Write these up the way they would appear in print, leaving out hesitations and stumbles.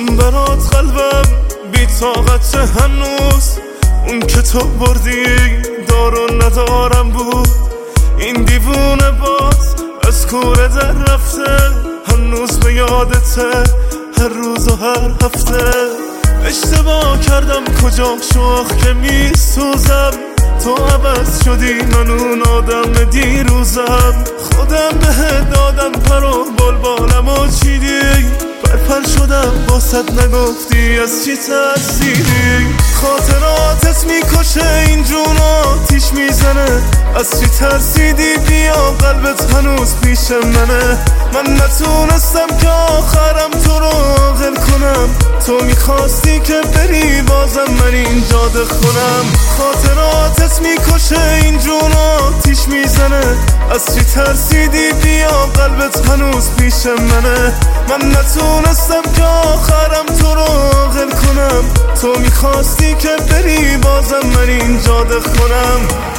من برات قلبم بی طاقت هنوز، اون که تو بردی دارو ندارم بود. این دیوونه باز از کوره در رفته، هنوز به یادته هر روز و هر هفته. اشتباه کردم کجا شوخ که میسوزم، تو عوض شدی من اون آدم دیروزم. خودم بهت دادم پر و بلبالم و چیدی، پرپر شدم باست نگفتی از چی ترسیدی. خاطراتت میکشه این جون آتیش میزنه، از چی ترسیدی بیا قلبت هنوز پیش منه. من نتونستم که آخرم تو رو عاقل کنم، تو میخواستی که بری بازم من اینجا دخونم. خاطراتت میکشه این جون آتیش میزنه، از چی ترسیدی بیا قلبت هنوز پیش منه. من نتونستم که آخرم تو رو عاقل کنم، تو میخواستی که بری بازم من اینجا دخونم.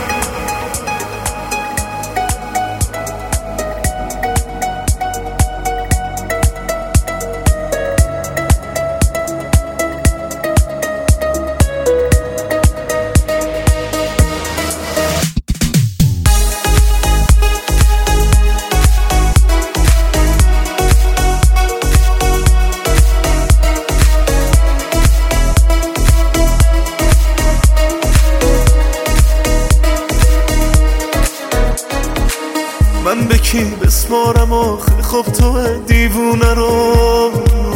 من به کی بسپارم آخه خب تو دیوونه رو،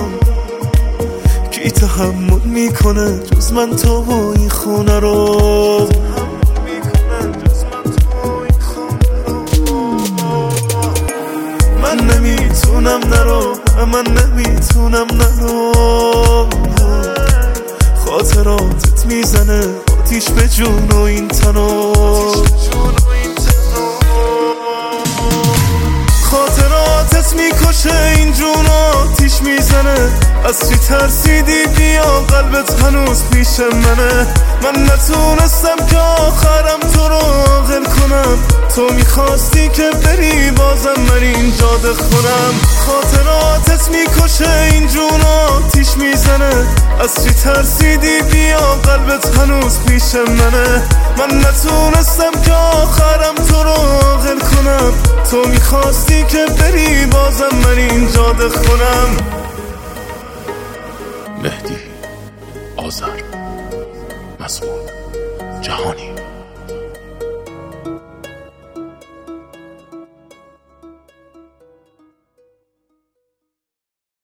کی تحمل میکنه جز من تو و این خونه رو. من نمیتونم نرو، من نمیتونم نرو. خاطراتت میزنه آتیش به جون و این تنو. خاطراتت میکشه این جون آتیش میزنه، از چی ترسیدی بیا قلبت هنوز پیش منه. من نتونستم که آخرم تو رو عاقل کنم، تو میخواستی که بری بازم من اینجا دخونم. خاطراتت میکشه این جون آتیش میزنه، از چی ترسیدی بیا قلبت هنوز پیش منه. من نتونستم که آخرم تو رو عاقل کنم، تو میخواستی که بری بازم من اینجا دخونم. مهدی آذر، مضمون جهانی.